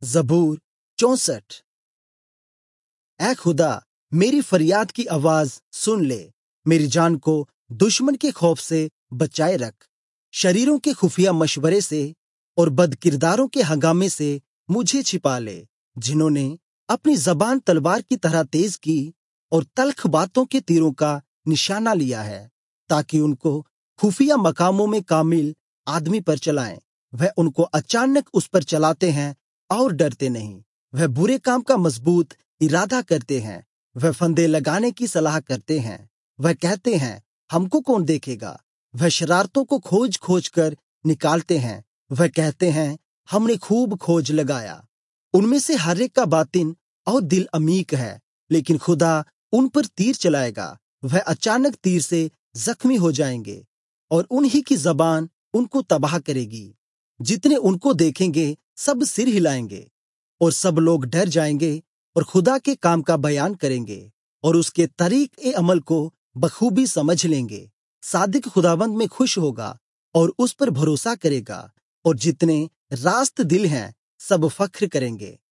जबूर 64। ऐ खुदा, मेरी फरियाद की आवाज सुन ले, मेरी जान को दुश्मन के खौफ से बचाए रख। शरीरों के खुफिया मशवरे से और बदकिरदारों के हंगामे से मुझे छिपा ले, जिन्होंने अपनी जबान तलवार की तरह तेज की और तल्ख बातों के तीरों का निशाना लिया है, ताकि उनको खुफिया मकामों में कामिल आदमी पर चलाएं। वह उनको अचानक उस पर चलाते हैं और डरते नहीं। वह बुरे काम का मजबूत इरादा करते हैं। वह फंदे लगाने की सलाह करते हैं। वह कहते हैं, हमको कौन देखेगा। वह शरारतों को खोज खोज कर निकालते हैं। वह कहते हैं, हमने खूब खोज लगाया। उनमें से हर एक का बातिन और दिल अमीक है, लेकिन खुदा उन पर तीर चलाएगा। वह अचानक तीर से जख्मी हो जाएंगे और उन्हीं की जबान उनको तबाह करेगी। जितने उनको देखेंगे सब सिर हिलाएंगे और सब लोग डर जाएंगे और खुदा के काम का बयान करेंगे और उसके तरीक ए अमल को बखूबी समझ लेंगे। सादिक खुदावंद में खुश होगा और उस पर भरोसा करेगा, और जितने रास्त दिल हैं सब फख्र करेंगे।